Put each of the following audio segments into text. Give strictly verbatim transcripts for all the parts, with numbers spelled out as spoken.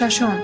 ششم.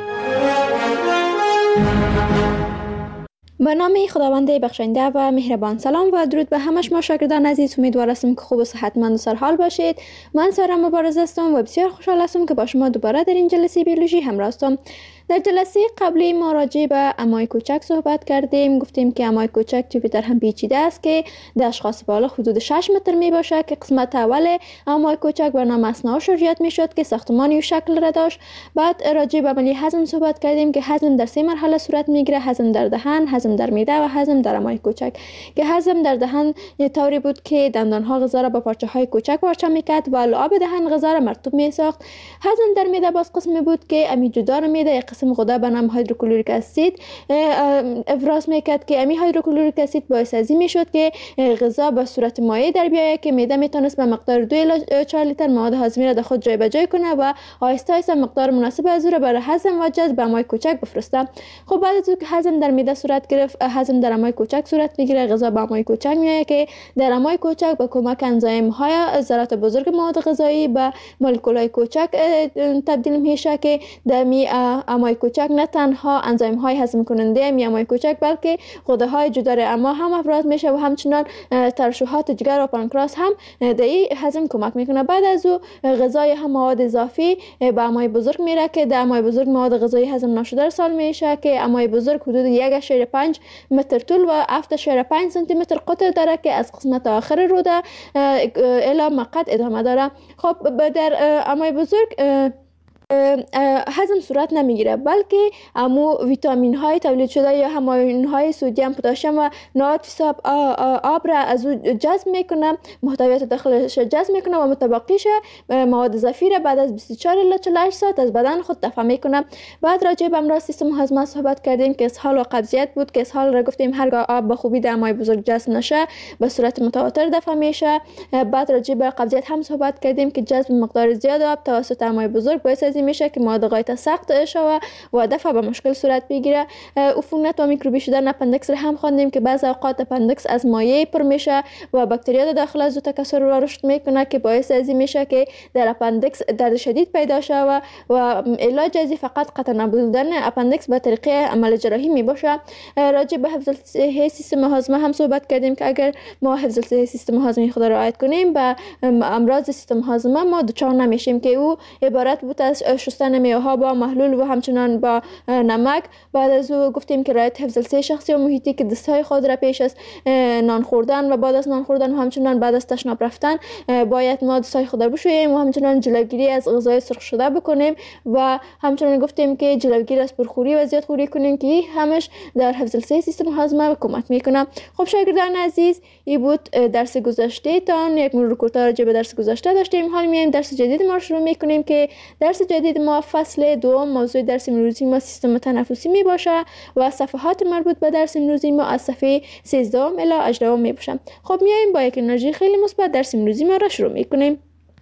به نام خداوند بخشنده و مهربان. سلام و درود به همه شما شاگردان عزیز. امیدوار هستم که خوب و صحتمند و سرحال باشید. من سارا مبارز هستم و بسیار خوشحال هستم که با شما دوباره در این جلسه بیولوژی همراه هستم. در جلسه قبلی ما راجع به امای کوچک صحبت کردیم. گفتیم که امای کوچک جوپیتر هم پیچیده است که در اشخاص بالغ حدود شش متر می باشه که قسمت اول امای کوچک به نام اثنا شریات می شد که ساختمانی و شکل را داشت. بعد راجع به عملی هضم صحبت کردیم که هضم در سه مرحله صورت میگیره: هضم در دهن، هضم در معده و هضم در امای کوچک. که هضم در دهن طوری بود که دندان ها غذا را با پارچه های کوچک پارچه میکرد و لعاب دهن غذا را مرطوب می ساخت. هضم در معده باز قسمی بود که امی جدار معده قسم غده به نام هیدروکلوریک اسید افراز میکرد که امی هیدروکلوریک اسید باعث ازی میشد که غذا به صورت مایع در بیاید که معده میتونست به مقدار دو الی چهار لیتر مواد هضمی را در خود جای به جای کنه و آهسته آهسته مقدار مناسب از او را برای هضم و جذب به امای کوچک بفرسته. خب بعد از اینکه هضم در معده صورت گرفت، هضم در امای کوچک صورت میگیره. غذا به امای کوچک میآید که در امای کوچک به کمک انزیم های ذرات بزرگ مواد غذایی به مولکول های کوچک تبدیل میشه که در می امای کوچک نه تنها انزیم های هضم کننده می امای کوچک بلکه غده های جدار اما هم افراز میشه و همچنان ترشحات جگر و پانکراس هم در این هضم کمک میکنه. بعد از او غذای هم مواد اضافی به امای بزرگ میره که در امای بزرگ مواد غذایی هضم نشده ارسال میشه که امای بزرگ حدود یک اشاره پنج متر طول و هفت اشاره پنج سانتی متر قطر داره که از قسمت آخر روده الی مقعد ادامه داره. خب در امای بزرگ هضم صورت نمیگیره بلکه امو ویتامین های تولید شده یا هماین های سدیم، پتاسیم و نواد فیصاب آب را از او جذب میکنه، محتویات داخلش جذب میکنه و متبقیش مواد اضافی را بعد از بیست و چهار الی چهل و هشت ساعت از بدن خود دفع میکنه. بعد راجع به امراض سیستم هاضمه صحبت کردیم که اسهال و قبضیت بود که اسهال را گفتیم هرگاه آب به خوبی در امای بزرگ جذب نشه به صورت متواتر دفع میشه. بعد راجع به قبضیت هم صحبت کردیم که جذب مقدار زیاد آب توسط امای بزرگ باعث میشه که مواد غایت سخت شود و دفع به مشکل صورت بگیره. عفونت و میکروبی شدن اپندکس را هم خواندیم که بعضی اوقات اپندکس از مایع پر میشه و باکتریا داخل از او تکثر و رشد میکنه که باعث از این میشه که در اپندکس درد شدید پیدا شود و علاج ازی فقط قطع نبودن اپندکس به طریق عمل جراحی می باشه. راجع به حفظ صحی سیستم هاضمه هم صحبت کردیم که اگر ما حفظ صحی سیستم هاضمه خود را رعایت کنیم به امراض سیستم هاضمه ما دچار نمیشیم که او عبارت بود از شستن میوه ها با محلول و همچنان با نمک. بعد از او گفتیم که رعایت حفظ الصحه شخصی و محیطی که دستهای خود را پیش از نان خوردن و بعد از نان خوردن و همچنان بعد از تشناب رفتن باید ما دستهای خود را بشوییم و همچنان جلوگیری از غذای سرخ شده بکنیم و همچنان گفتیم که جلوگیری از پرخوری و زیادخوری کنیم که همش در حفظ الصحه سیستم هاضمه کمک میکنه. خب شاگردان عزیز، این بود درس گذشته تان. یک مرور کوتاه راجع به درس گذشته داشتیم. حالا میایم درس جدید ما شروع میکنیم که درس جدید ما فصل دوم موضوع درس امروزی ما سیستم تنفسی می باشه و صفحات مربوط به درس امروزی ما از صفحه سیزده الی هجده می باشه. خب میایم با یک انرژی خیلی مثبت درس امروزی ما را شروع میکنیم.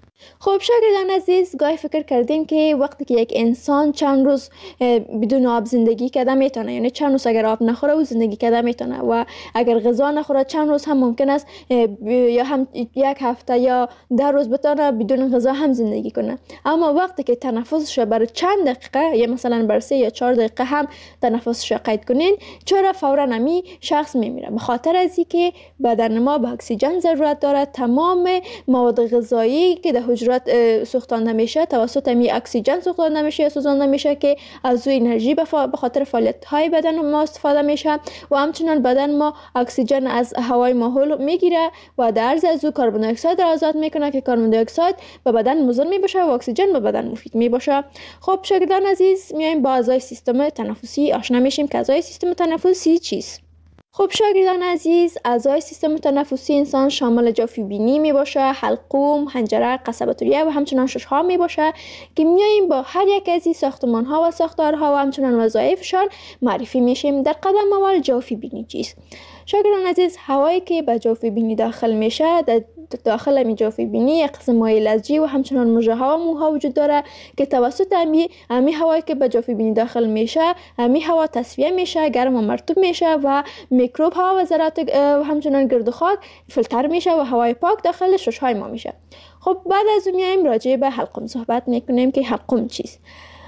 خب شاگردان عزیز، گاهی فکر کردین که وقتی که یک انسان چند روز بدون آب زندگی کرده میتونه، یعنی چند روز اگر آب نخوره و زندگی کرده میتونه و اگر غذا نخوره چند روز هم ممکن است یا هم یک هفته یا ده روز بتونه بدون غذا هم زندگی کنه. اما وقتی که تنفسش برای چند دقیقه یا مثلا برای سه یا چهار دقیقه هم تنفسش قید کنین، چرا فورا نمی شخص میمیره؟ به خاطر از اینکه بدن ما به اکسیژن ضرورت داره. تمام مواد غذایی که در حجرات سوختانده میشه توسط می اکسیژن سوختانده میشه یا سوزانده میشه که از او انرژی به خاطر فعالیت های بدن ما استفاده میشه و همچنان بدن ما اکسیژن از هوای ماحول میگیره و در عرض از او کربن دی اکساید را آزاد میکنه که کربن دی اکساید به بدن مضر میباشه و اکسیژن به بدن مفید میباشه. خب شاگردان عزیز، میایم با اعضای سیستم تنفسی آشنا میشیم که اعضای سیستم تنفسی چیست. خب شاگردان عزیز، اعضای سیستم تنفسی انسان شامل جوفی بینی می باشه، حلقوم، حنجره، قصبه ریه و همچنان ششها می باشه که میاییم با هر یک از این ساختمان ها و ساختارها و همچنان وظایفشان معرفی میشیم. در قدم اول جوفی بینی چیست؟ شاگردان عزیز، هوایی که به جوفی بینی داخل میشه، در داخل می جوفی بینی یک قسم مایع لزجی و همچنان مژه ها و موها وجود داره که توسط امی امی هوایی که به جوفی بینی داخل میشه، امی هوا تصفیه میشه، گرم و مرطوب میشه و میکروب ها و ذرات و همچنان گرد و خاک فیلتر میشه و هوای پاک داخل ششهای ما میشه. خب بعد از اون میایم راجع به حلقوم صحبت میکنیم که حلقوم چیست.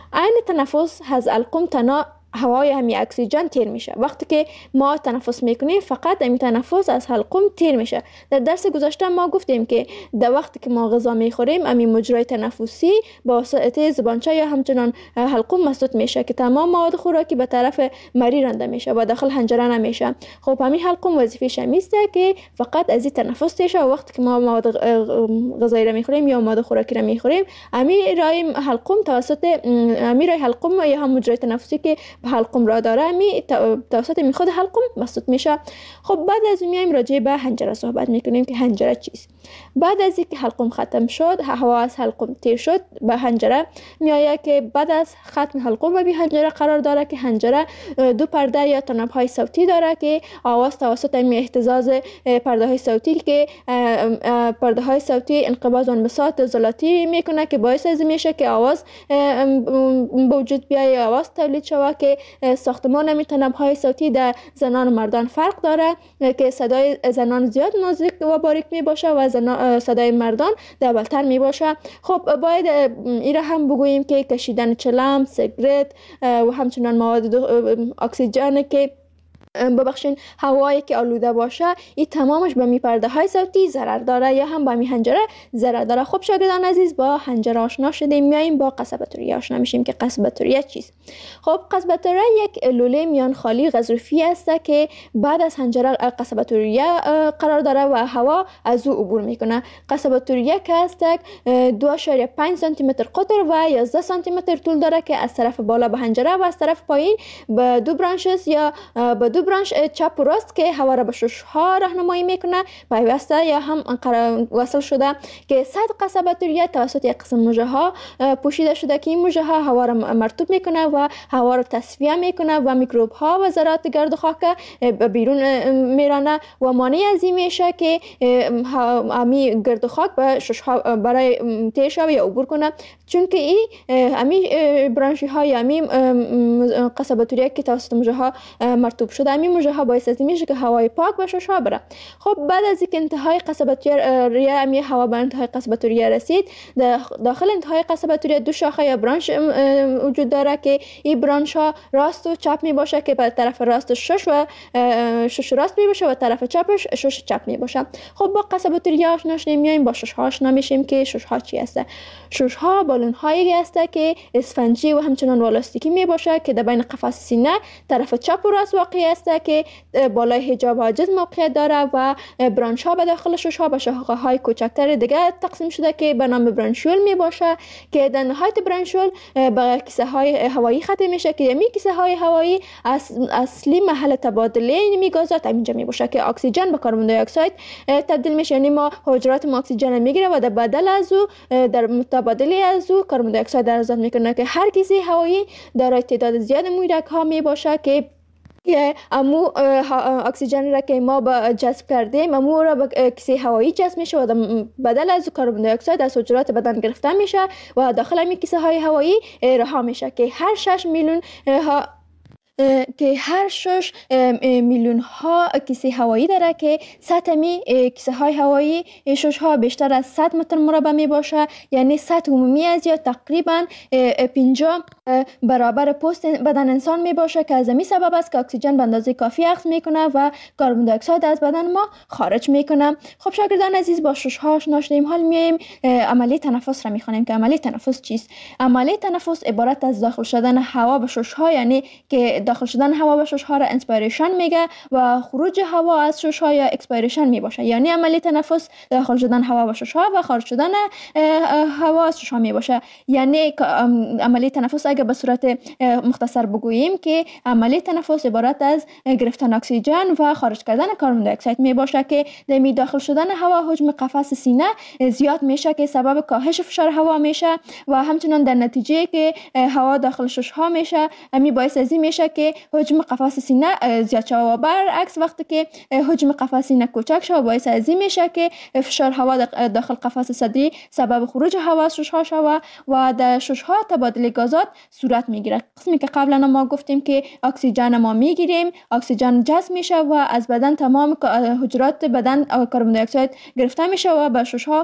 عین تنفس از حلقوم تنها هوای همی اکسیژن تیر میشه. وقتی که ما تنفس میکنیم فقط همی تنفس از حلقوم تیر میشه. در درس گذشته ما گفتیم که در وقتی که ما غذا میخوریم همی مجرای تنفسی با واسطه زبانچه یا همچنان حلقوم مسدود میشه که تمام مواد خوراکی به طرف مری رانده میشه و داخل حنجره نمیشه. خب همین حلقوم وظیفه‌ش همیسته که فقط از این تنفس تیشه و وقتی که ما مواد غذایی را میخوریم یا مواد خوراکی را میخوریم همی رای حلقوم توسط همی رای حلقوم یا هم مجرای تنفسی که حلقوم را داره می توسط می خود حلقوم مسدود میشه. خب بعد از اون میایم راجع به حنجره صحبت میکنیم که حنجره چیست. بعد از اینکه حلقوم ختم شد، هوا از حلقوم تیر شد به حنجره میآید که بعد از ختم حلقوم به حنجره قرار داره که حنجره دو پرده یا تناب های صوتی داره که آواز توسط می اهتزاز پرده های صوتی که پرده های صوتی انقباض و انبساط عضلاتی میکنه که باعث از میشه که آواز به وجود بیاید، آواز تولید شود که ساختمان می تناب های صوتی در زنان و مردان فرق داره که صدای زنان زیاد نازک و باریک می باشه و صدای مردان دبلتر می باشه. خب باید این را هم بگوییم که کشیدن چلم، سیگرت و همچنان مواد اکسیژن که ببخشین هوایی که آلوده باشه این تمامش به می پرده های صوتی ضرر داره یا هم به می حنجره ضرر داره. خب شاگردان عزیز با حنجره آشنا شدیم، میایم با قصبه توریه آشنا میشیم که قصبه توریه چیست. خب قصبه توریه یک لوله میان خالی غضروفی است که بعد از حنجره قصبه توریه قرار داره و هوا از او عبور میکنه. قصبه توریه که است دو و پنج سانتی متر قطر و یازده سانتی متر طول داره که از طرف بالا به حنجره و از طرف پایین به دو برانشز یا به دو برانش چپ و راست که هوا را به شش ها راهنمایی میکنه پیوسته یا هم وصل شده که صد قصبه توریه توسط یک قسم مژه ها پوشیده شده که این مژه ها هوا را مرطوب میکنه و هوا را تصفیه میکنه و میکروب ها و ذرات گرد و خاک بیرون میرانه و مانع از این میشه که امی گرد و خاک به شش ها برای تیش یا عبور کنه، چون که این امی برانشی های امی قصبه توریه که توسط مژه ها مرطوب شده همین مژه ها باعث از میشه که هوای پاک به شش ها بره. خب بعد از اینکه انتهای قصبه توریه امی هوا به انتهای قصبه توریه رسید، داخل انتهای قصبه توریه دو شاخه یا برانش وجود داره که این برانش ها راست و چپ می باشه که به طرف راست شش و شش راست می باشه و طرف چپش شش چپ می باشه. خب با قصبه توریه آشنا شدیم، میایم با شش ها آشنا میشیم که شش ها چی هست. شش ها بالون هایی هست که اسفنجی و همچنان والاستیکی می باشه که در بین قفس سینه طرف چپ و راست واقع است که بالای حجاب حاجز موقعیت داره و برانش ها به داخل شش ها به شاخه های کوچکتر دیگه تقسیم شده که به نام برانشول می باشه که در نهایت برانشول به کیسه های هوایی ختم میشه که می کیسه های هوایی اصلی محل تبادله می گازات اینجا می باشه که اکسیژن به کربن دی اکساید تبدیل میشه. یعنی ما حجرات ما اکسیژن میگیره و در بدل از او در متبادله از او کربن دی اکساید آزاد میکنه که هر کیسه هوایی دارای تعداد زیاد مویدک ها می باشه که که امو اکسیژن را که ما با جذب کردیم امو را به کیسه هوایی جذب میشه و بدل از کربن دی اکساید از حجرات بدن گرفته میشه و داخل همین کیسه های هوایی رها میشه که هر شش میلیون ها که هر شش میلیون ها کیسه هوایی داره که سطح می کیسه های هوایی شش ها بیشتر از صد متر مربع می باشه، یعنی سطح عمومی از یا تقریبا پنجاه برابر پوست بدن انسان می باشه که از این سبب است که اکسیژن به اندازه کافی اخذ میکنه و کربن دی اکساید از بدن ما خارج میکنه. خب شاگردان عزیز با شش ها آشنا شدیم، حال میایم عملی تنفس را میخوانیم که عملی تنفس چیست. عملی تنفس عبارت از داخل شدن هوا به شش ها، یعنی که داخل شدن هوا به شش ها را انسپیریشن میگه و خروج هوا از شش ها یا اکسپیریشن می باشه. یعنی عملی تنفس داخل شدن هوا به شش ها و خارج شدن هوا از شش ها می باشه. یعنی عملی تنفس اگه به صورت مختصر بگوییم که عملی تنفس عبارت از گرفتن اکسیژن و خارج کردن کربن دی اکساید می باشه که در داخل شدن هوا حجم قفس سینه زیاد میشه که سبب کاهش فشار هوا میشه و همچنان در نتیجه که هوا داخل شش ها میشه، همین باعث از این میشه که حجم قفس سینه زیاد شود و برعکس وقتی که حجم قفس سینه کوچک شود باعث از این میشه که فشار هوا داخل قفس صدری سبب خروج هوا از ششها شود و در ششها تبادل گازات صورت میگیره. قسمی که قبلا ما گفتیم که اکسیژن ما میگیریم، اکسیژن جذب میشه و از بدن تمام حجرات بدن کربن دی اکساید گرفته میشه و به ششها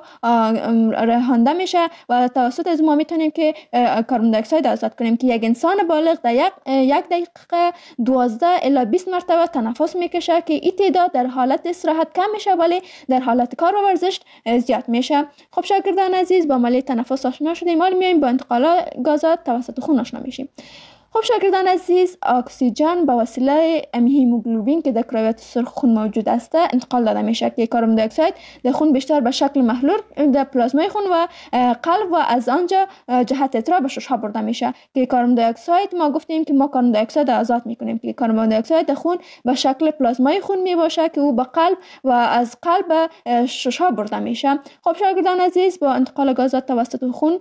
رهانده میشه و توسط از ما میتونیم که کربن دی اکساید آزاد کنیم که یک انسان بالغ در یک یک دقیقه دوازده الی بیست مرتبه تنفس میکشه که این تعداد در حالت استراحت کم میشه ولی در حالت کار و ورزش زیاد میشه. خب شاگردان عزیز با عملیه تنفس آشنا شدیم، حالا میایم با انتقال گازات توسط خون آشنا میشیم. خب شاگردان عزیز، اکسیژن به وسیله هیموگلوبین که در کرویات سرخ خون موجود است انتقال داده میشه که کربن دی اکساید در خون بیشتر به شکل محلول در پلازمای خون و قلب و از آنجا جهت اترا به ششها برده میشه که کربن دی اکساید ما گفتیم که ما کربن دی اکساید آزاد میکنیم که کربن دی اکساید در خون به شکل پلازمای خون میباشه که او به قلب و از قلب به ششها برده میشه. خب شاگردان عزیز، با انتقال گازات توسط خون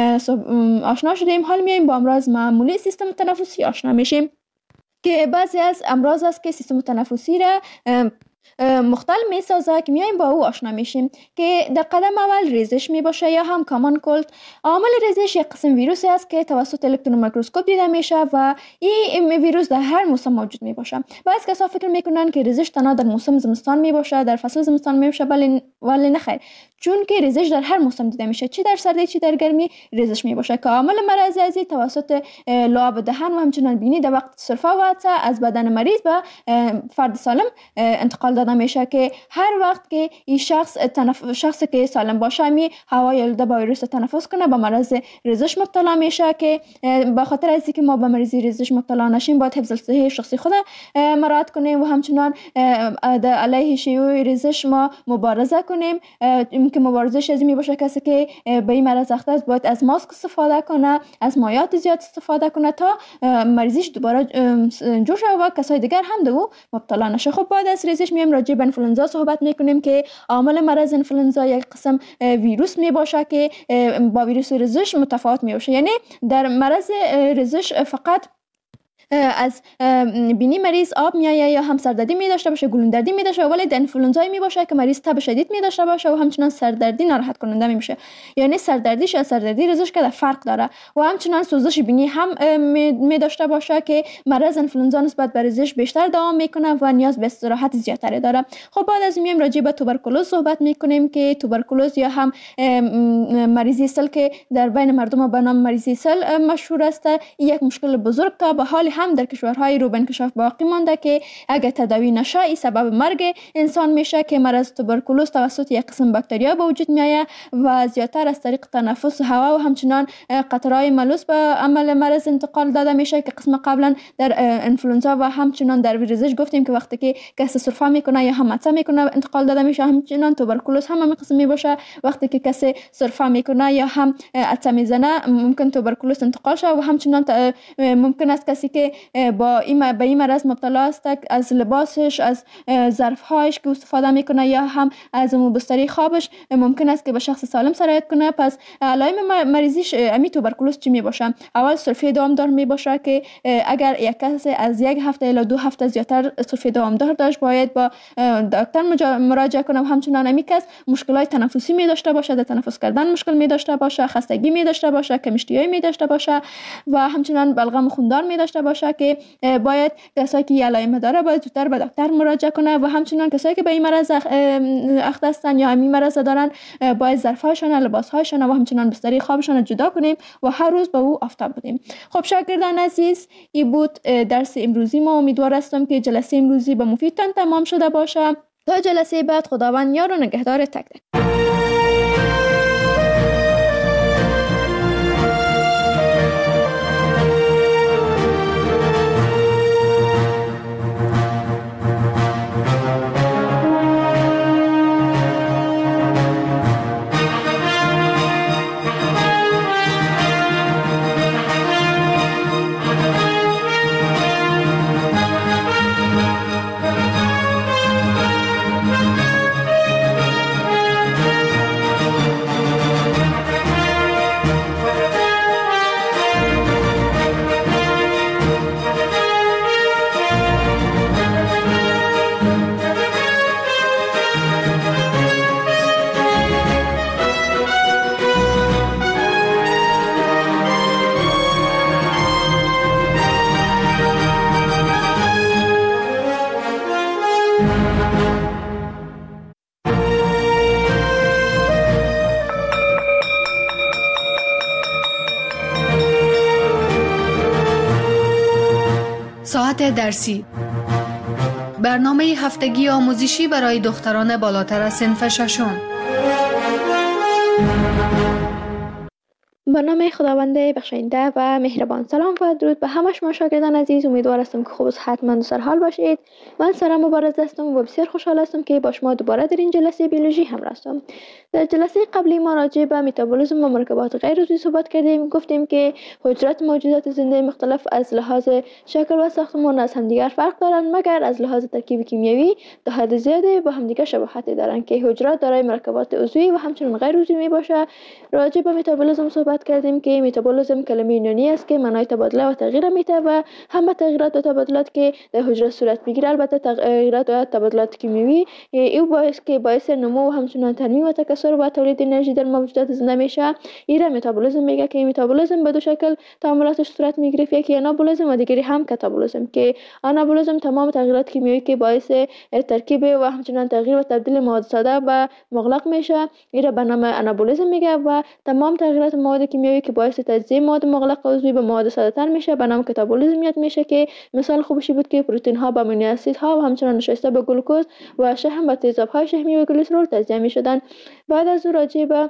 آشنا شدیم، حال میایم با امراض معمولی سیستم تنفسی آشنا میشیم که بعضی از امراض است که سیستم تنفسی را مختل می سازه که میایم با او آشنا میشیم که در قدم اول ریزش می باشه یا هم کامان کولد. عامل ریزش یک قسم ویروسی است که توسط الکترون میکروسکوپ دیده میشه و این ویروس در هر موسم موجود می باشه. بعضی کسا فکر میکنن که ریزش تنها در موسم زمستان می باشه، در فصل زمستان می باشه، ولی ولی نه خیر، چون که ریزش در هر موسم دیده میشه، چی در سردی چی در گرمی ریزش می باشه که عامل مرض ازی توسط لعاب دهن و همچنان بینی در وقت سرفه و عطسه از بدن مریض به فرد سالم انتقال داده میشه که هر وقت که این شخص تنف... شخصی که سالم باشه می هوای آلوده با ویروس تنفس کنه به مرض ریزش مبتلا میشه که به خاطر از اینکه ما به مرض ریزش مبتلا نشیم باید حفظ صحت شخصی خود مراعات کنیم و همچنان علیه شیوع ریزش ما مبارزه کنیم که مبارزش از می باشه کسی که به این مرض اخته است باید از ماسک استفاده کنه، از مایعات زیاد استفاده کنه تا مریضیش دوباره جوش و کسای دیگر هم به او مبتلا نشه. خب بعد از ریزش میایم راجع به انفلوئنزا صحبت میکنیم که عامل مرض انفلوئنزا یک قسم ویروس می باشه که با ویروس ریزش متفاوت می باشه. یعنی در مرض ریزش فقط از بینی مریض آب میایه یا هم سردردی می داشته باشه، گلوندردی می داشته، ولی در انفلوئنزا می باشه که مریض تب شدید می داشته باشه و همچنان سردردی ناراحت کننده می میشه. یعنی سردردیش از سردردی ریزش که فرق داره و همچنان سوزش بینی هم می داشته باشه که مرض انفلوئنزا نسبت به ریزش بیشتر دوام میکنه و نیاز به استراحت زیادتری داره. خب بعد از میایم راجع به توبرکولوز صحبت میکنیم که توبرکولوز یا هم مریضی سل که در بین مردم به نام مریضی سل مشهور است، یک مشکل بزرگ که به حال هم در کشورهای رو به انکشاف باقی مانده که اگر تداوی نشه ای سبب مرگ انسان میشه که مرض توبرکولوز توسط یک قسم باکتریا به وجود میآید و زیادتر از طریق تنفس هوا و همچنان قطرهای ملوث به عمل مرض انتقال داده میشه که قسم قبلا در انفلوئنزا و همچنان در ریزش گفتیم که وقتی که کسی سرفه میکنه یا هم عطسه میکنه انتقال داده میشه. همچنان توبرکولوز هم همین قسم می باشه، وقتی که کسی سرفه میکنه یا هم عطسه میزنه ممکن توبرکولوز انتقال شه و همچنان ممکن است کسی که با این به این مرض مبتلا است از لباسش، از ظرفهایش که استفاده میکنه یا هم از بستری خوابش ممکن است که به شخص سالم سرایت کنه. پس علائم مریضیش امی توبرکولوز چی می باشه؟ اول سرفه دوامدار می باشه که اگر یک کس از یک هفته الی دو هفته زیادتر سرفه دوامدار داشت باید با دکتر مراجعه کنه و همچنان امی کس مشکلات تنفسی می داشته باشه، در تنفس کردن مشکل می داشته باشه، خستگی می داشته باشه، کمشتیایی می داشته باشه و همچنان بلغم خوندار می داشته باشه که باید کسایی که علائم داره باید زودتر به دکتر مراجعه کنه و همچنان کسایی که به این مرض اخته هستن یا همین مرض دارن باید ظرفهاشون، لباسهاشون و همچنان بستری خوابشون جدا کنیم و هر روز به او آفتاب بدیم. خب شاگردان عزیز، این بود درس امروزی ما. امیدوار هستم که جلسه امروزی به مفیدتان تمام شده باشه. تا جلسه بعد خداوند یار و نگهدار تک تک. ساعت درسی، برنامه هفتگی آموزشی برای دختران بالاتر از صنف ششم. به نام خداوند بخشاینده و مهربان. سلام و درود به همه شما شاگردان عزیز. امیدوار هستم که خوب و صحتمند و سرحال باشید. من سارا مبارز هستم و بسیار خوشحال هستم که با شما دوباره در این جلسه بیولوژی همراه هستم. در جلسه قبلی ما راجع به متابولیسم و مرکبات غیر عضوی صحبت کردیم. گفتیم که حجرات موجودات زنده مختلف از لحاظ شکل و ساختمان از همدیگر فرق دارند، مگر از لحاظ ترکیب کیمیایی تا حد زیادی با همدیگر شباهت دارند که حجرات دارای مرکبات عضوی و همچنین غیر عضوی می باشه. راجع به متابولیسم صحبت کردیم که متابولیسم کلمه یونانی است که معنای تبادله و تغییر میده و همه تغییرات و تبادلات که در حجره صورت میگیره، البته تغییرات و تبادلات کیمیایی، این باعث که باعث نمو و همچنین ترمیم و تکثر و تولید انرژی در موجودات زنده میشه. این متابولیسم میگه که متابولیسم به دو شکل تعاملاتش صورت میگیره، یکی آنابولیسم و دیگری هم کاتابولیسم. که آنابولیسم تمام تغییرات کیمیایی که باعث ترکیب و همچنین تغییر و تبدیل مواد ساده به مغلق میشه، این به نام آنابولیسم میگه. و تمام تغییرات مواد کیمیایی که باعث تجزیه مواد مغلق عضوی به مواد ساده تر میشه به نام کاتابولیسم یاد میشه. که مثال خوبشی بود که پروتئین ها به امینو اسید ها و همچنین نشسته به گلوکوز و شحم به تیزاب های شحمی و گلیسرول تجزیه میشدن. بعد از او راجع به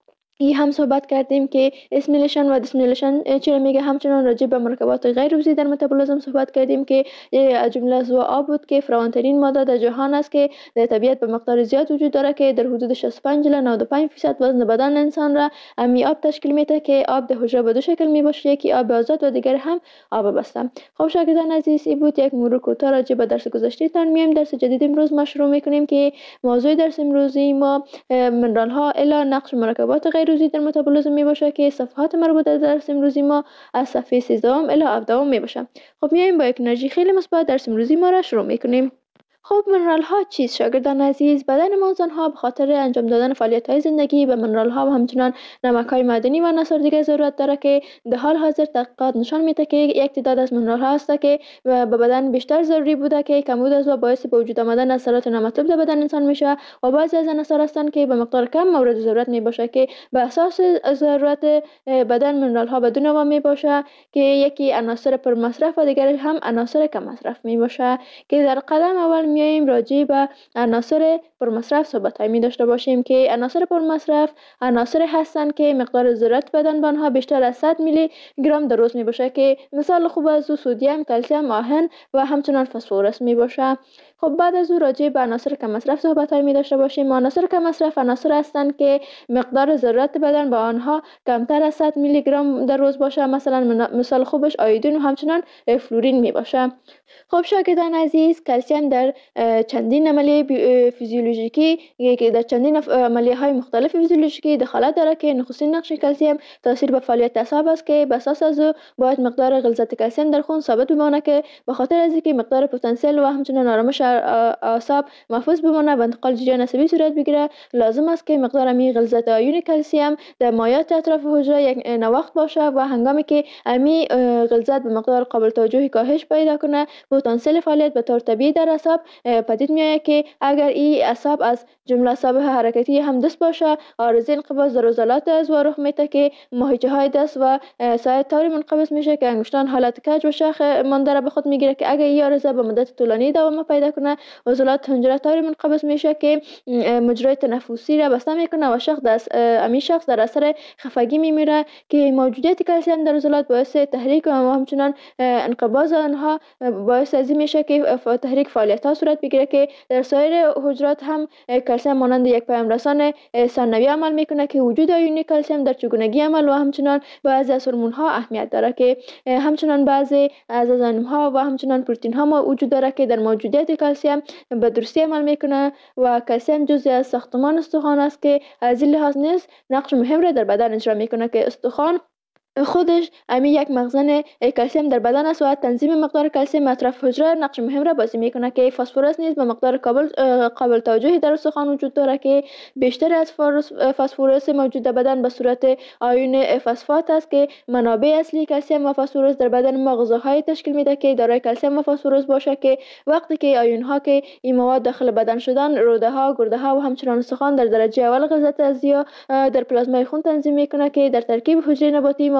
ای هم صحبت کردیم که اسمیلیشن و دیسمیلیشن چرا میگه. همچنان راجع به مرکبات غیر عضوی در متابولیسم صحبت کردیم که از جمله از آب بود که فراوان‌ترین ماده در جهان است که در طبیعت به مقدار زیاد وجود داره که در حدود شصت و پنج الی نود و پنج درصد وزن بدن انسان را امی آب تشکیل میده. که آب در حجره به دو شکل می باشه، یکی آب آزاد و دیگر هم آب بسته. خب شاگردان عزیز، این بود یک مرور کوتاه راجع به درس گذشته تان. میایم درس جدید امروز ما شروع میکنیم که موضوع درس امروزی ما منرال ها الی نقش مرکبات غیر عضوی در متابولیسم می باشه که صفحات مربوطه در درس امروزی ما از صفحه سیزده الی هفده می باشه. خب میایم با یک انرژی خیلی مثبت درس امروزی ما را شروع میکنیم. خب منرال ها چیست شاگردان عزیز؟ بدن ما انسان ها به خاطر انجام دادن فعالیت های زندگی به منرال ها و همچنان نمک های معدنی و عناصر دیگه ضرورت داره که در حال حاضر تحقیقات نشان میده که یک تعداد از منرال ها هست که به بدن بیشتر ضروری بوده که کمبود از و باعث به وجود آمدن اثرات نامطلوب در بدن انسان میشه، و بعضی از عناصر هستند که به مقدار کم مورد ضرورت می باشه که به اساس ضرورت بدن منرال ها به دو نوع می باشه که یکی عناصر پر مصرف و دیگری هم عناصر کم مصرف می باشه. که در قدم اول میایم راجع به عناصر پرمصرف صحبت می داشته باشیم که عناصر پرمصرف عناصر هستند که مقدار ضرورت بدن به آنها بیشتر از صد میلی گرم در روز می باشه. که مثال خوب از او سدیم، کلسیم، آهن و همچنان فسفرس می باشه. خب بعد از او راجع به عناصر کم مصرف صحبت می داشته باشیم. عناصر کم مصرف عناصر هستند که مقدار ضرورت بدن به آنها کمتر از صد میلی گرم در روز باشه. مثلا مثال خوبش آیودین و همچنان فلورین می باشه. خب شاگردان عزیز، کلسیم در چندین عملیه فیزیولوژیکی که در چندین عملیه های مختلف فیزیولوژیکی دخالت داره که نخستین نقش کلسیم تاثیر به فعالیت اعصاب است که به اساس از او باید مقدار غلظت کلسیم در خون ثابت بمانه که به خاطر از اینکه مقدار پتانسیل و همچنین آرامش اعصاب محفوظ بمانه و انتقال جریان عصبی صورت بگیره، لازم است که مقدار می غلظت آیون کلسیم در مایات اطراف حجره یک نواخت باشه و هنگامی که امی غلظت به مقدار قابل توجهی کاهش پیدا کنه، پتانسیل فعالیت به طور طبیعی در اعصاب پدید میآید. که اگر این اعصاب از جمله اعصاب حرکتی هم دست باشه، عارضه انقباض در عضلات از رخ میده که ماهیچه های دست و ساعد طوری منقبض میشه که انگشتان حالت کج و شاخ مانده را به خود میگیره. که اگر این عارضه به مدت طولانی دوام پیدا کنه، عضلات حنجره طوری منقبض میشه که مجرای تنفسی را بسته میکنه و شخص دست امی شخص در اثر خفگی میمیره. که موجودیت کلسیم در عضلات باعث تحریک و همچنان انقباض آنها باعث از این میشه که تحریک فعالیت ها صورت بگیره. که در سایر حجرات هم کلسیم مانند یک پیام رسان ثانوی عمل میکنه که وجود آیون کلسیم در چگونگی عمل و همچنان بعضی از هورمون ها اهمیت داره. که همچنان بعضی از انزیم ها و همچنان پروتئین ها وجود داره که در موجودیت کلسیم به درستی عمل میکنه و کلسیم جزئی از ساختمان استخوان است که از این لحاظ نیز نقش مهم را در بدن اجرا میکنه. که استخوان خودش امی یک مخزن کلسیم در بدن است و تنظیم مقدار کلسیم اطراف حجره نقش مهم را بازی میکنه. که فسفرس نیز به مقدار قابل قابل توجهی در استخوان وجود داره که بیشتر از فسفرس موجود در بدن به صورت آیون فسفات است. که منابع اصلی کلسیم و فسفرس در بدن ما غذاهای تشکیل میده که دارای کلسیم و فسفرس باشه. که وقتی که آیون ها که این مواد داخل بدن شدن، روده ها، گرده ها و همچنان استخوان در درجه اول غلظت ازیا در پلازمای خون تنظیم میکنه که در ترکیب حجره نباتی مواد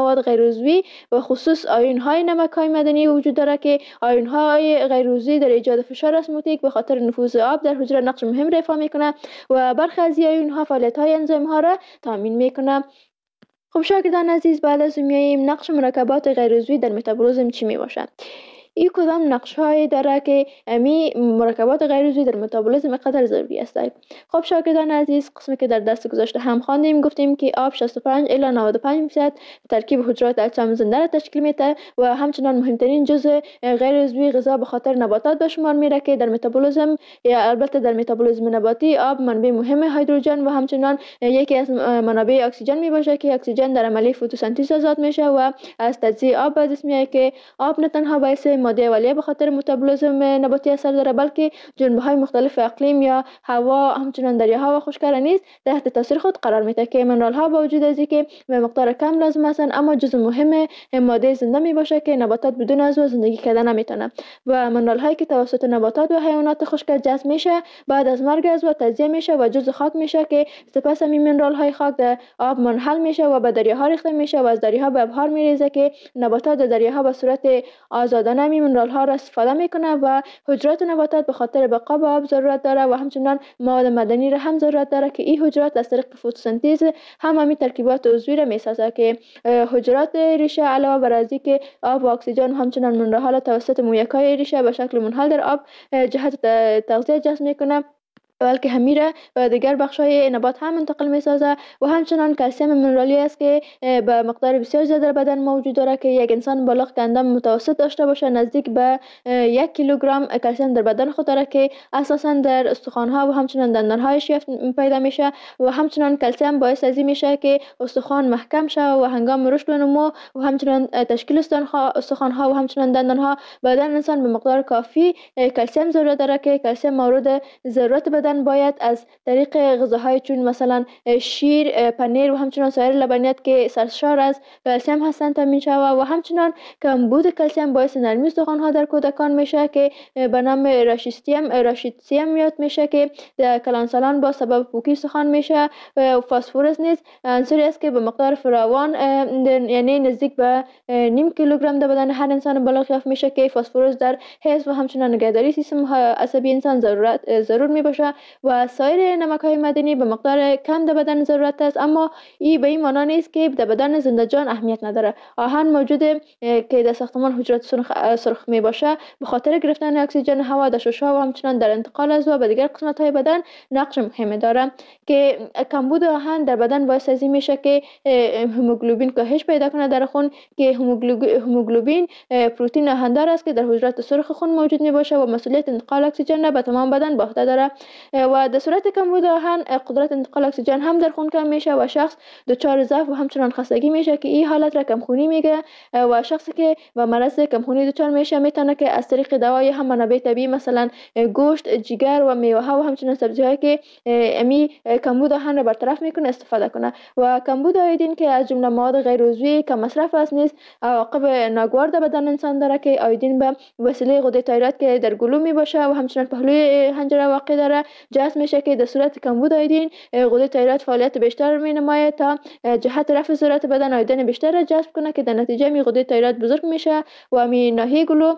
مواد غیر عضوی و خصوص آیون های نمک های معدنی وجود داره که آیون های غیر عضوی در ایجاد فشار اسموتیک به خاطر نفوذ آب در حجره نقش مهم ایفا میکنه و برخی از آیون ها فعالیت های انزیم ها را تامین میکنه. خب شاگردان عزیز، بعد از میاییم نقش مرکبات غیر عضوی در متابولیسم چی می باشد؟ این کدام نقش هایی داره که امی مرکبات غیر عضوی در متابولیسم قدر ضروری است؟ خب شاگردان عزیز، قسمی که در درس گذشته هم خواندیم، گفتیم که آب شصت و پنج الی نود و پنج درصد ترکیب حجرات اجسام زنده را تشکیل میده و همچنان مهمترین جزء غیر عضوی غذا به خاطر نباتات به شمار میره که در متابولیسم یا البته در متابولیسم نباتی آب منبع مهم هیدروژن و همچنان یکی از منابع اکسیژن می باشه که اکسیژن در عملیه فتوسنتز آزاد میشه و از تجزیه آب به دست میاد که آب نه تنها باعث ماده اولیه به خاطر متابولیسم نباتی اثر داره، بلکه جنبه‌های مختلف اقلیم یا هوا همچنان دریاها و خشک‌کرده نیز تحت تاثیر خود قرار میده که منرال‌ها با وجود از اینکه به مقدار کم لازم هستند اما جزء مهم ماده زنده می باشه که نباتات بدون عضو زندگی کردن نمیتونه و منرال‌هایی که توسط نباتات و حیوانات خشک جذب میشه بعد از مرگ عضو تجزیه میشه و جزء خاک میشه که سپس همین منرال‌های خاک در آب منحل میشه و به دریاها ریخته میشه و از دریاها به ابحار میریزه که نباتات در دریاها به صورت آزادانه همین منرال‌ها را استفاده میکنه و حجرات نباتات به خاطر بقا به آب ضرورت داره و همچنان مواد معدنی را هم ضرورت داره که این حجرات از طریق فتوسنتز هم همین ترکیبات عضوی را میسازه که حجرات ریشه علاوه بر از اینکه آب و اکسیژن همچنان منرال‌ها را توسط مویک‌های ریشه به شکل منحل در آب جهت تغذیه جذب میکنه بلکه همیره و دیگر بخش‌های نبات هم منتقل می‌سازه و همچنان کلسیم منرالی است که به مقدار بسیار زیاد در بدن موجود داره که یک انسان بالغ که اندام متوسط داشته باشه نزدیک به یک کیلوگرم کلسیم در بدن خود داره که اساساً در استخوان‌ها و همچنان دندان‌های شیفت پیدا میشه و همچنان کلسیم باعث از این میشه که استخوان محکم شه و هنگام رشد و نمو و همچنان تشکیل استخوان‌ها و همچنان دندان‌ها بدن انسان به مقدار کافی کلسیم ضرورت داره که کلسیم مورد ضرورت بدن باید از طریق غذاهای چون مثلا شیر، پنیر و همچنان سایر لبنیات که سرشار از کلسیم هستند تامین شود و همچنان کمبود کلسیم باعث نرمی استخوان‌ها در کودکان میشه که به نام راشیستیم راشیتسیم میاد میشه که در کلانسالان با سبب پوکی استخوان میشه و فسفرس نیز عنصری است که به مقدار فراوان یعنی نزدیک به نیم کیلوگرم در بدن هر انسان بالغ یافت میشه که فسفرس در حس و همچنان نگهداری سیستم عصبی انسان ضرورت ضرور میباشه و سایر نمک‌های معدنی به مقدار کم در بدن ضرورت است اما این به این معنی نیست که در بدن زنده جان اهمیت نداره. آهن موجوده که در ساختمان حجرات سرخ, سرخ می باشه به خاطر گرفتن اکسیژن هوا در شش‌ها و همچنان در انتقال از و به دیگر قسمت‌های بدن نقش مهمی داره که کمبود آهن در بدن باعث از این میشه که هموگلوبین کاهش پیدا کنه در خون که هموگلوبین پروتئین آهندار است که در حجرات سرخ خون موجود می باشه و مسئولیت انتقال اکسیژن را به تمام بدن به عهده داره و در صورت کمبود آهن قدرت انتقال اکسیژن هم در خون کم میشه و شخص دچار ضعف و همچنان خستگی میشه که این حالت را کمخونی میگه و شخصی که با مرض کمخونی دچار میشه میتونه که از طریق دوای هم منابع طبیعی مثلا گوشت، جگر و میوه ها و همچنان سبزی هایی که امی کمبود آهن را برطرف میکنه استفاده کنه و کمبود آیودین که از جمله مواد غیر عضوی کم مصرف است نیز عواقب ناگوار در بدن انسان داره که آیودین به وسیله غده تایروید که در گلو می باشه و همچنان پهلوی حنجره واقع داره جذب میشه که در صورت کمبود آیودین غده تایروید فعالیت بیشتر می نماید تا جهت رفع ضرورت بدن آیودین بیشتر را جذب کنه که در نتیجه می غده تایروید بزرگ میشه و می ناحیه گلو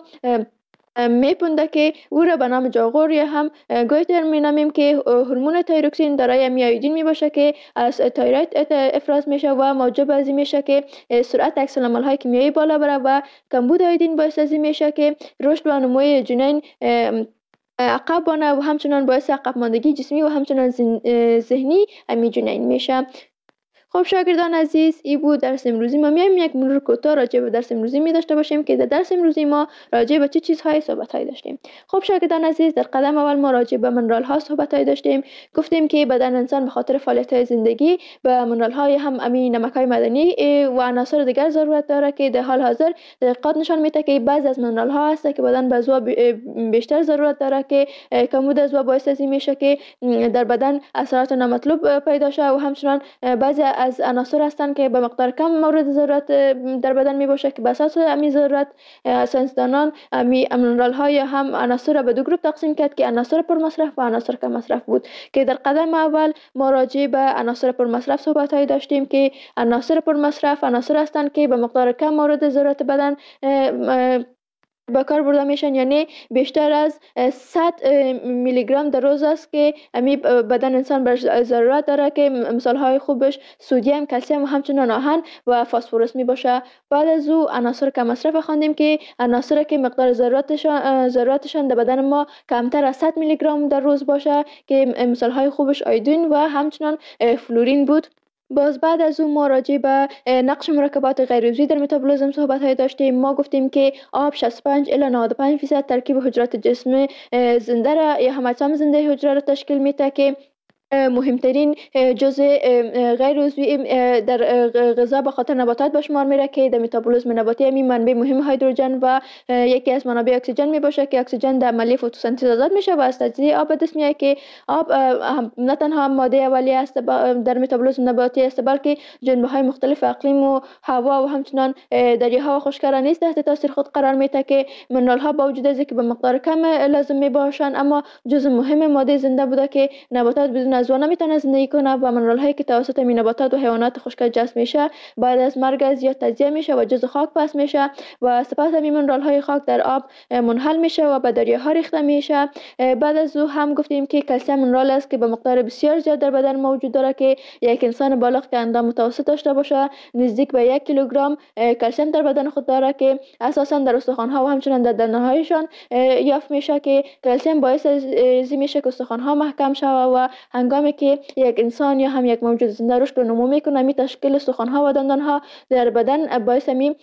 میپونده که او را به نام جاغور یا هم گویتر مینامیم که هورمون تایروکسین دارای میایودین می باشه که از تایروید افراز میشه و موجب از این میشه که سرعت عکس العمل‌های کیمیایی بالا بره و کمبود آیودین باعث از این میشه که رشد و نموی جنین عقب بانه و همچنان باعث عقب ماندگی جسمی و همچنان ذهنی امی جنین میشه. خب شاگردان عزیز، این بود درس امروزی ما. میایم یک مرور کوتاه راجع به درس امروزی می داشته باشیم که در درس امروزی ما راجع به چه چیزهای صحبت‌های داشتیم. خب شاگردان عزیز، در قدم اول ما راجع به منرال ها صحبت‌های داشتیم. گفتیم که بدن انسان به خاطر فعالیت‌های زندگی به منرال های هم امین نمک‌های معدنی و عناصر دیگر ضرورت داره که در حال حاضر تحقیقات نشان میده که بعضی از منرال ها هست که بدن به عضو بیشتر ضرورت داره که کمبود عضو باعث از این میشه که در بدن اثرات نامطلوب پیدا شه و همچنان بعضی از عناصر هستند که به مقدار کم مورد ضرورت در بدن می باشه که به اساس امی ضرورت ساینسدانان امی مینرال ها یا هم عناصر را به دو گروه تقسیم کرد که عناصر پر مصرف و عناصر کم مصرف بود که در قدم اول ما راجع به عناصر پر مصرف صحبت هایی داشتیم که عناصر پر مصرف عناصر هستند که به مقدار کم مورد ضرورت بدن به کار برده میشن، یعنی بیشتر از صد میلی گرم در روز است که امی بدن انسان بر ضرورت داره که مثال های خوبش سدیم، کلسیم و همچنین آهن و فسفرس می باشه. بعد از او عناصر کم مصرف خواندیم که عناصر که مقدار ضرورتشان ضرورتشان در بدن ما کمتر از صد میلی گرم در روز باشه که مثال های خوبش آیودین و همچنین فلورین بود. باز بعد از اون ما راجع به نقش مرکبات غیر عضوی در متابولیسم صحبت های داشتیم. ما گفتیم که آب شصت و پنج الی نود و پنج درصد ترکیب حجرات جسم زنده را یا هم اجسام زنده حجره را تشکیل میده که مهمترین جزء غیر عضوی در غذا به خاطر نباتات به شمار میره که در متابولیسم نباتی همین منبع مهم هیدروژن و یکی از منابع اکسیژن می باشه که اکسیژن در عملیه فتوسنتز آزاد میشه و از تجزیه آب به دست میاد که آب نه تنها ماده اولیه است در متابولیسم نباتی است بلکه جنبه های مختلف اقلیم و هوا و همچنان دریاها و خشک‌ها نیز تحت تاثیر خود قرار میده که منرال ها با وجود از که به مقدار کم لازم می باشند اما جزء مهم ماده زنده بوده که نباتات بدون از آن نمیتونه زندگی کنه و منرال هایی که توسط می نباتات و حیوانات خشک جذب میشه بعد از مرگ از زیاد تجزیه میشه و جزء خاک پس میشه و سپس همین منرال های خاک در آب منحل میشه و به دریاها ریخته میشه. بعد از او هم گفتیم که کلسیم منرال است که به مقدار بسیار زیاد در بدن موجود داره که یک انسان بالغ که اندام متوسط داشته باشه نزدیک به یک کیلوگرم کلسیم در بدن خود داره که اساسا در استخوان ها و همچنین در دندان هایشان یافت میشه که کلسیم باعث ازی میشه که استخوان ها محکم شوه و هنگامی که یک انسان یا هم یک موجود زنده رشد و نمو میکنه می تشکیل استخوان ها و دندان ها در بدن باعث می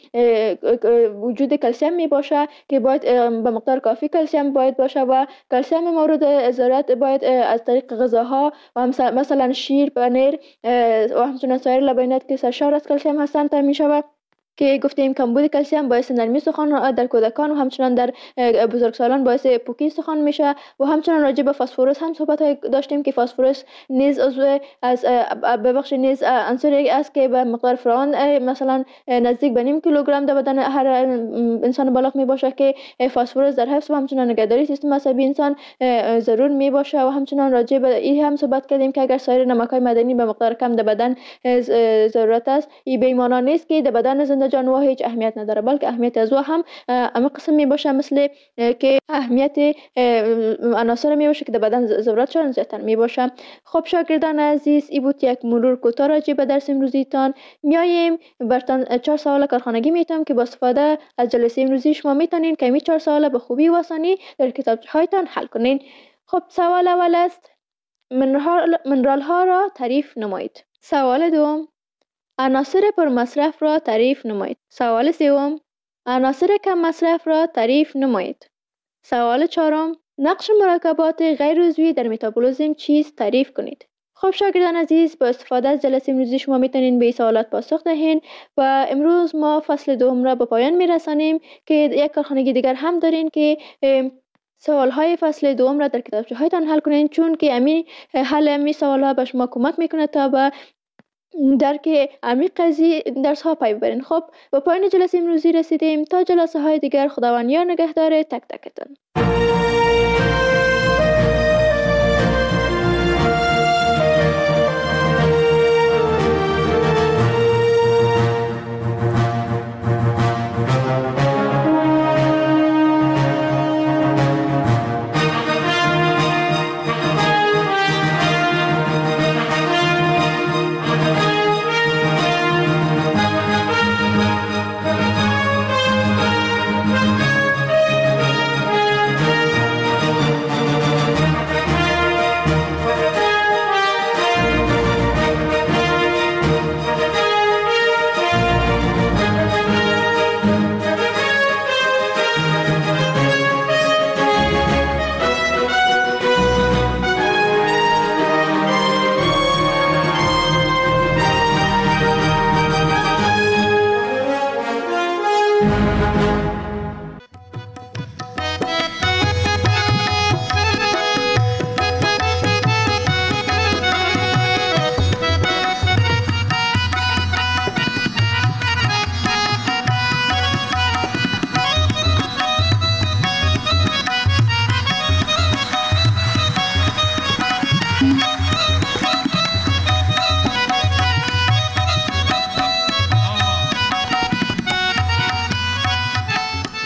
وجود کلسیم می باشه که باید به مقدار کافی کلسیم باید باشه و کلسیم مورد ضرورت باید از طریق غذاها و مثلا شیر، پنیر و همچنین سایر لبنیات که سرشار از کلسیم هستند تامین شود که گفتیم کمبود کلسیم باعث نرمی استخوان در کودکان و همچنین در بزرگسالان باعث پوکی استخوان میشه و همچنین راجع به فسفرس هم صحبت داشتیم که فسفرس نیز عضو از ببخش نیز عنصری است که به مقدار فراوان مثلا نزدیک به نیم کیلوگرم در بدن هر انسان بالغ می باشه که فسفرس در حفظ و همچنین نگهداری سیستم عصبی انسان ضرور می باشه و همچنین راجع به این هم صحبت کردیم که اگر سایر نمک‌های معدنی به مقدار کم در بدن ضرورت است این به معنی نیست که در بدن زنده جانور هیچ اهمیت نداره بلکه اهمیت از او هم اما قسم می باشه مثل که اهمیت عناصر می باشه که در بدن ضرورتشان زیادتر می باشه. خب شاگردان عزیز این بود یک مرور کوتاه راجع به درس امروزیتان. میایم برتان چهار سوال کارخانگی میتونم که با استفاده از جلسه امروزی شما میتونین که می چهار سوال به خوبی و آسانی در کتابچه هایتان حل کنین. خب سوال اول است منرال ها را تعریف نمایید. سوال دوم عناصر پر مصرف را تعریف نمایید. سوال سوم عناصر کم مصرف را تعریف نمایید. سوال چهارم نقش مرکبات غیر عضوی در متابولیسم چیست تعریف کنید. خب شاگردان عزیز با استفاده از جلسه امروزی شما میتونین به این سوالات پاسخ دهین و امروز ما فصل دوم را به پایان میرسانیم که یک کارخانگی دیگر هم دارین که سوال های فصل دوم را در کتابچه هایتان حل کنین چون که امین حل امی سوال ها به شما کمک میکنه تا به درک عمیق قضیه درس ها پی ببرین. خب با پایان جلسه امروزی رسیدیم تا جلسه های دیگر خداوند یار نگهدار تک تکتون.